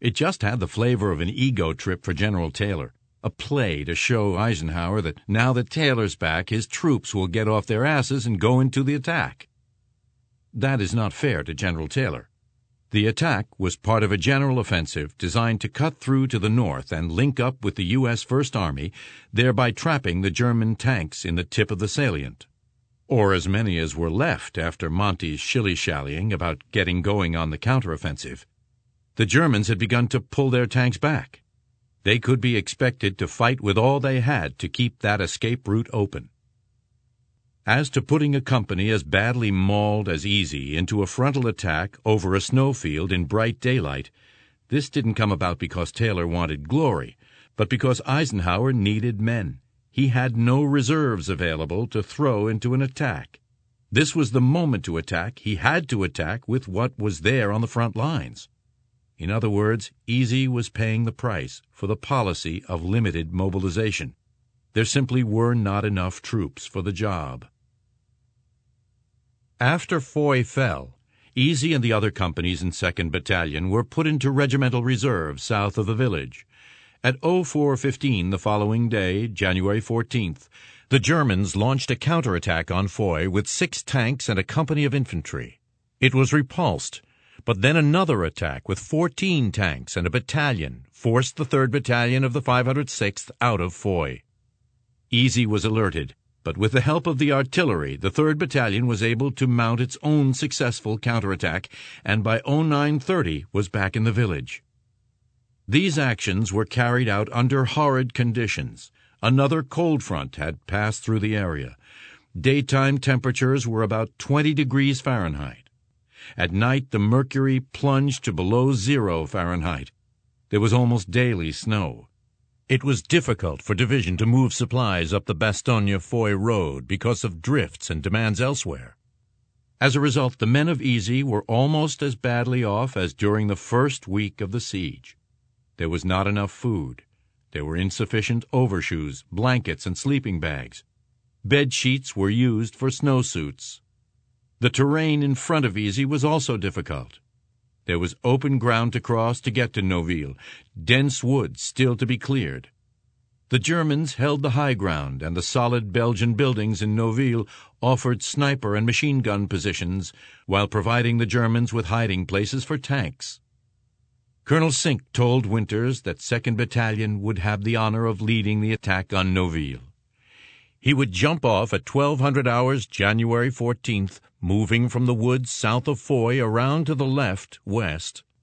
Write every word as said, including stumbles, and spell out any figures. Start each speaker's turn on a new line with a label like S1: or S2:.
S1: It just had the flavor of an ego trip for General Taylor, a play to show Eisenhower that now that Taylor's back, his troops will get off their asses and go into the attack. That is not fair to General Taylor. The attack was part of a general offensive designed to cut through to the north and link up with the U S First Army, thereby trapping the German tanks in the tip of the salient, or as many as were left after Monty's shilly-shallying about getting going on the counteroffensive. The Germans had begun to pull their tanks back. They could be expected to fight with all they had to keep that escape route open. As to putting a company as badly mauled as Easy into a frontal attack over a snowfield in bright daylight, this didn't come about because Taylor wanted glory, but because Eisenhower needed men. He had no reserves available to throw into an attack. This was the moment to attack. He had to attack with what was there on the front lines. In other words, Easy was paying the price for the policy of limited mobilization. There simply were not enough troops for the job. After Foy fell, Easy and the other companies in second Battalion were put into regimental reserve south of the village. At oh four fifteen the following day, January fourteenth, the Germans launched a counterattack on Foy with six tanks and a company of infantry. It was repulsed, but then another attack with fourteen tanks and a battalion forced the third Battalion of the five hundred sixth out of Foy. Easy was alerted, but with the help of the artillery, the third Battalion was able to mount its own successful counterattack, and by oh nine thirty was back in the village. These actions were carried out under horrid conditions. Another cold front had passed through the area. Daytime temperatures were about twenty degrees Fahrenheit. At night, the mercury plunged to below zero Fahrenheit. There was almost daily snow. It was difficult for division to move supplies up the Bastogne-Foy road because of drifts and demands elsewhere. As a result, the men of Easy were almost as badly off as during the first week of the siege. There was not enough food. There were insufficient overshoes, blankets, and sleeping bags. Bed sheets were used for snowsuits. The terrain in front of Easy was also difficult. There was open ground to cross to get to Noville, dense woods still to be cleared. The Germans held the high ground, and the solid Belgian buildings in Noville offered sniper and machine gun positions while providing the Germans with hiding places for tanks. Colonel Sink told Winters that second Battalion would have the honor of leading the attack on Noville. He would jump off at twelve hundred hours January fourteenth, moving from the woods south of Foy around to the left, west,